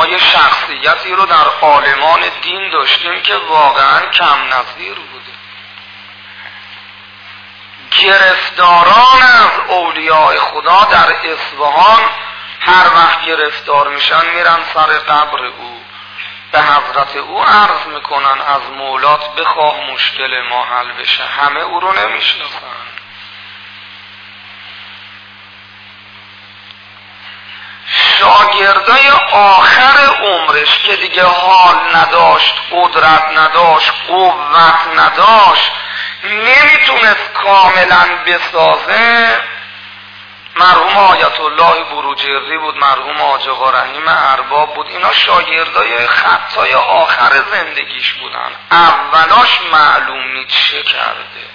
ما یه شخصیتی رو در عالمان دین داشتیم که واقعا کم نظیر بوده. گرفتاران از اولیاء خدا در اصفهان هر وقت گرفتار میشن میرن سر قبر او، به حضرت او عرض میکنن از مولات بخواه مشکل ما حل بشه. همه او رو نمیشناسن. شاگردای آخر عمرش که دیگه حال نداشت، قدرت نداشت، قوت نداشت، نمیتونست کاملا بسازه، مرحوم آیت الله بروجردی بود، مرحوم حاج آقا رحیم ارباب بود. اینا شاگردای خطای آخر زندگیش بودن. اولاش معلوم نیست چه کرده.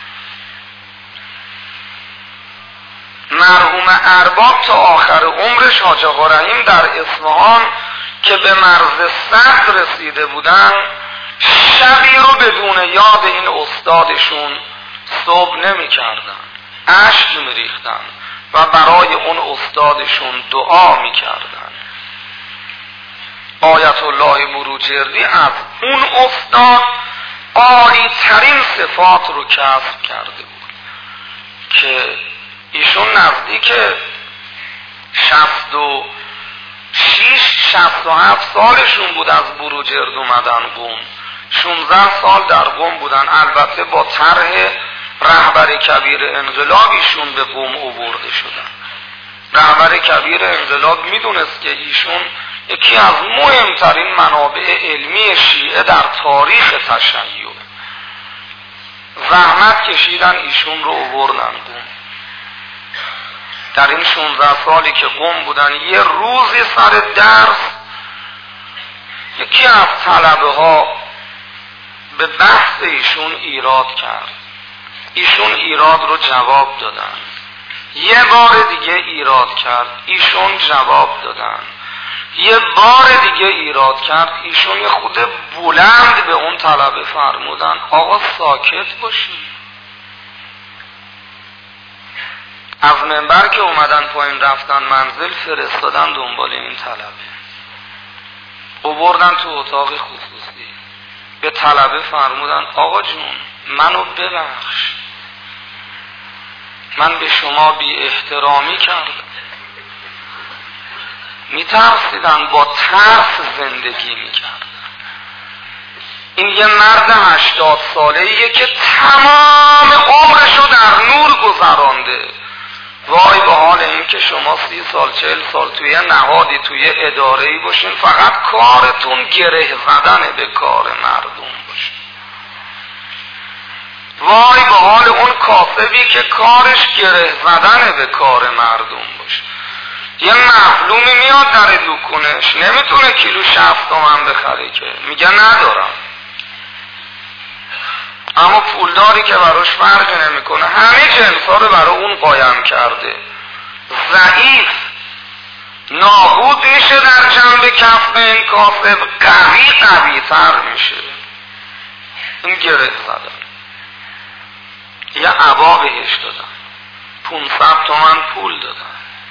مرحوم ارباب تا آخر عمرش، حاج آقا رحیم در اصفهان که به مرز صد رسیده بودن، شبی رو بدون یاد این استادشون صبح نمی کردن، اشک می ریختن و برای اون استادشون دعا می کردن. آیت الله بروجردی از اون استاد عالی ترین صفات رو کسب کرده بود که ایشون نزدیک 67 سالشون بود از بروجرد اومدن قم. 16 سال در قم بودن. البته با طرح رهبر کبیر انقلاب ایشون به قم آورده شدن. رهبر کبیر انقلاب میدونست که ایشون یکی از مهمترین منابع علمی شیعه در تاریخ تشیع، زحمت کشیدن ایشون رو آوردن قم. در این 16 سالی که قم بودن، یه روزی سر درس یکی از طلبه ها به بحث ایشون ایراد کرد. ایشون ایراد رو جواب دادن. یه بار دیگه ایراد کرد، ایشون جواب دادن. یه بار دیگه ایراد کرد، ایشون یه خود بلند به اون طلبه فرمودن آقا ساکت باشی. از منبر که اومدن پایین رفتن منزل، فرستادن دنبال این طلبه، آوردن تو اتاق خصوصی، به طلبه فرمودن آقا جون منو ببخش، من به شما بی احترامی کردم. میترسیدن، با ترس زندگی میکردن. این یه مرد 80 ساله‌ایه که تمام عمرشو در نور گذرانده. وای به حال این که شما 30 سال 40 سال توی نهادی، توی اداره‌ای باشین، فقط کارتون گره زدن به کار مردم باشه. وای به حال اون کاسبی که کارش گره زدن به کار مردم باشه. یه مظلومی میاد در دکونش، نمیتونه کیلو 60 تومن بخره که میگه ندارم، اما پولداری که براش فرق نمیکنه، همه جنسا رو برای اون قایم کرده. ضعیف نابود میشه در جنب کسب این کاسب، قوی تر میشه. این گره زدن. یه عبا بهش دادن، 500 تومن پول دادن.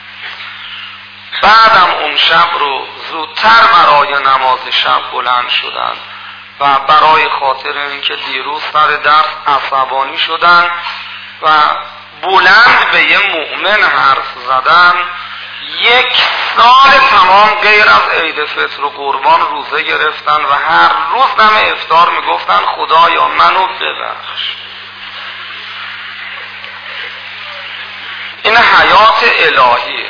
بعدم اون شب رو زودتر برای نماز شب بلند شدن و برای خاطر اینکه دیروز سر درس عصبانی شدن و بلند به یه مؤمن حرف زدن، 1 سال تمام غیر از عید فطر و قربان روزه گرفتن و هر روز دم افطار میگفتن خدایا منو ببخش. این حیات الهیه.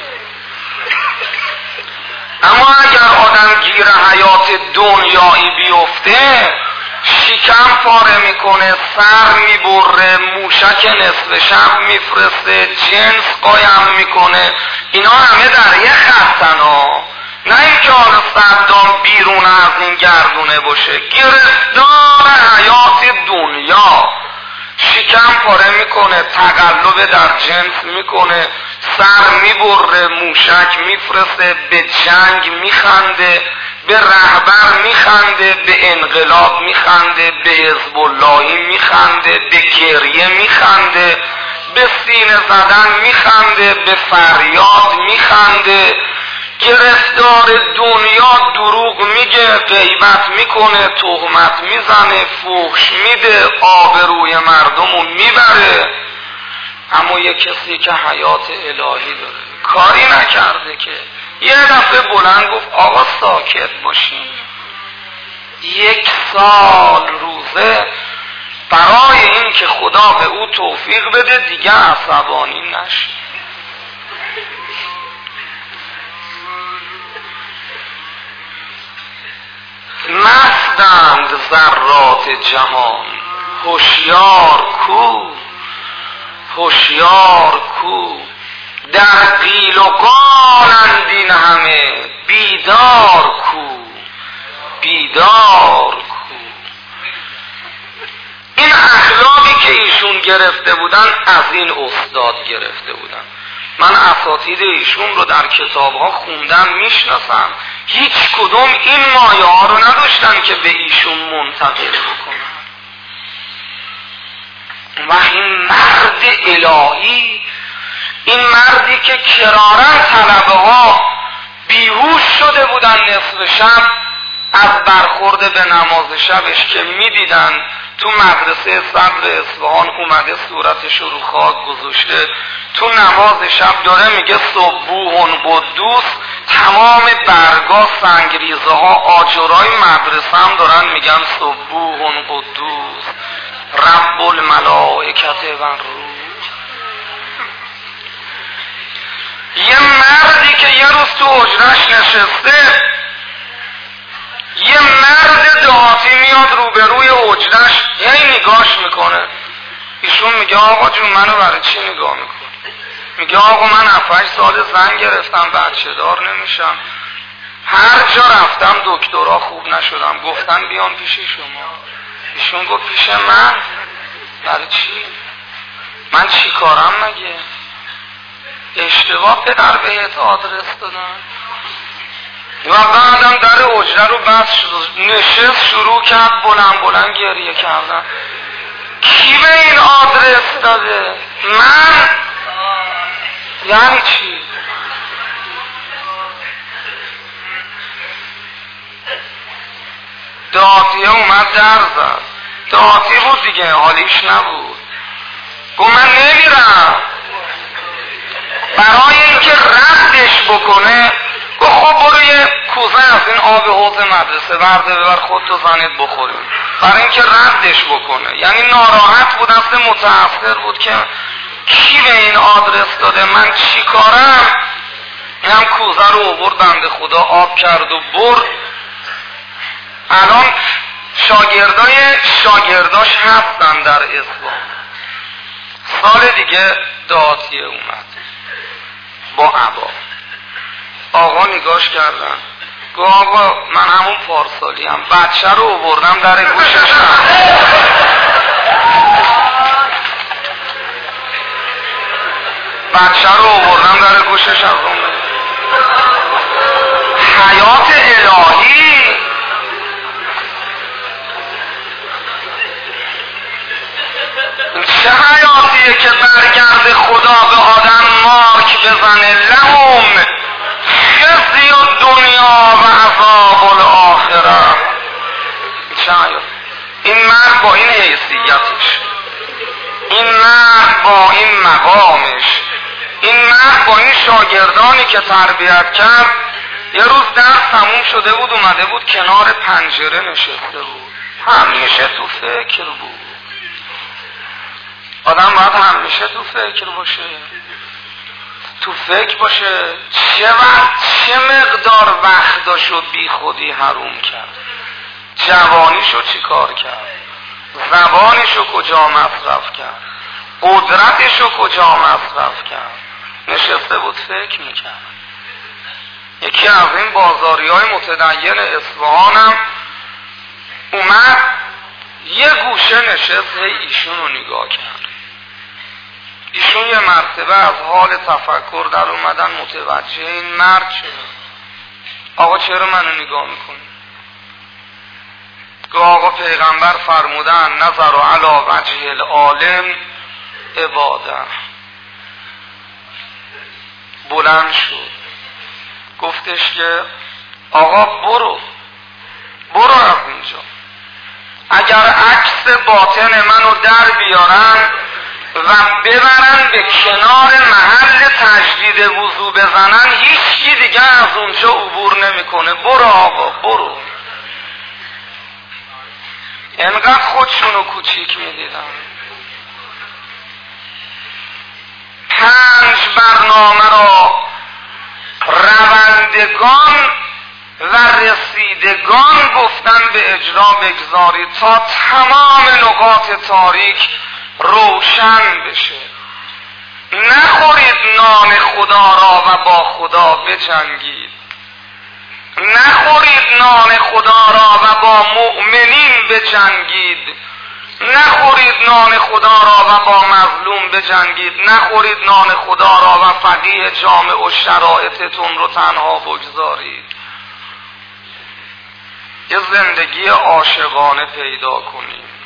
اما اگر آدم گیر حیات دنیایی بیفته، شکم پاره میکنه، سر میبره، موشک نصف شب میفرسته، جنس قایم میکنه. اینا همه در یه خطن ها. نه اینکه حالا صدام بیرون از این گردونه باشه، گرفتار حیات دنیا، شکم پاره میکنه، تقلب در جنس میکنه، سر میبره، موشک میفرسته، به جنگ میخنده، به رهبر میخنده، به انقلاب میخنده، به حزب اللهی میخنده، به گریه میخنده، به سینه زدن میخنده، به فریاد میخنده. گرفتار دنیا، غیبت میکنه، تهمت میزنه، فحش میده، آبروی مردمو میبره. اما یه کسی که حیات الهی داره کاری نکرده که یه دفعه بلند گفت آقا ساکت باشین، 1 سال روزه برای این که خدا به او توفیق بده دیگه عصبانی نشه. مستند ذرات جهان، هوشیار کو، هوشیار کو، در قیل و قالند این همه، بیدار کو، بیدار کو. این اخلاقی که ایشون گرفته بودن از این استاد گرفته بودن. من اساتید ایشون رو در کتابها خوندم، میشناسم، هیچ کدوم این مایه ها رو نداشتن که به ایشون منتقل بکنن. و این مرد الهی، این مردی که کرارن طلبه ها بیهوش شده بودن نصف شب از برخورد به نماز شبش که میدیدن تو مدرسه صدر اصفهان اومده صورتش رو خاک گذاشته، تو نماز شب داره میگه صبوح قدوس، تمام برگا سنگریزه ها آجرای مدرسه هم دارن میگن صبوح قدوس رب الملائکت و الروح. یه مردی که یه روز تو حجرش نشسته، یه مرد دهاتی میاد روبروی حجرش هی نگاش میکنه. ایشون میگه آقا جون منو برای چی نگاه میکنه؟ میگه آقا من 7-8 سال زن گرفتم، بچه دار نمیشم، هر جا رفتم دکترا خوب نشدم، گفتن بیام پیش شما. ایشون گفت پیش من؟ برای چی؟ من چی کارم مگه؟ اشتباه پدر بهت آدرس دادم. و بعدم در حجره رو بس نشست، شروع کرد بلند بلند گریه کردن. کی به این آدرس داده؟ من؟ یعنی چی؟ دهاتیه اومد در زد، دهاتی بود دیگه، حالیش نبود، گفت من نمیرم. برای اینکه ردش بکنه گفت خب برو یه کوزه از این آب حوض مدرسه ورده ببر خودتو زنت بخوریم، برای اینکه ردش بکنه. یعنی ناراحت بود، اصلا متأثر بود که کی به این آدرس داده، من چی کارم. این هم کوزه رو آورد بنده خدا آب کرد و برد. الان شاگرداش هستن در اصفهان. سال دیگه دهاتیه اومد با عبا. آقا نگاش کردن، گفت آقا من همون پارسالی هم، بچه رو آوردم در گوشش هم. بچه رو آوردم در گوشش هم. حیات الهی. چه حیاتیه که برگرد خدا به آدم مارک بزنه، لهم خزی الدنیا و عذاب الاخره. چه حیات؟ این مرد با این حیثیتش، این مرد با این مقامش، این مرد با این شاگردانی که تربیت کرد، یه روز درس تموم شده بود، اومده بود کنار پنجره نشسته بود، همیشه تو فکر بود. آدم باید همیشه تو فکر باشه، تو فکر باشه چه مقدار وقت داشت و بی خودی حروم کرد، جوانیشو چی کار کرد، زبانشو کجا مصرف کرد، قدرتشو کجا مصرف کرد. نشسته بود فکر میکرد. یکی از این بازاری های متدین اصفهانم اومد یه گوشه نشست، هی ایشون رو نگاه کرد. ایشون یه مرتبه از حال تفکر در اومدن متوجه این مرد شد. آقا چرا منو نگاه میکنی؟ گفت آقا پیغمبر فرمودن نظر علی وجه العالم عباده. بلند شد گفتش که آقا برو، دست باطن منو در بیارن و ببرن به کنار محل تجدید وضو بزنن، هیچکی دیگه از اونجا عبور نمیکنه. برو آقا برو. انقدر خودشونو کوچیک میدیدن. 5 برنامه را روندگان و رسیدگان گفتن به اجرا بگذارید تا تمام نقاط تاریک روشن بشه. نخورید نان خدا را و با خدا بجنگید. نخورید نان خدا را و با مؤمنین بجنگید. نخورید نان خدا را و با مظلوم بجنگید. نخورید نان خدا را و فقیه جامع و شرایطتون رو تنها بگذارید. یه زندگی عاشقانه پیدا کنید.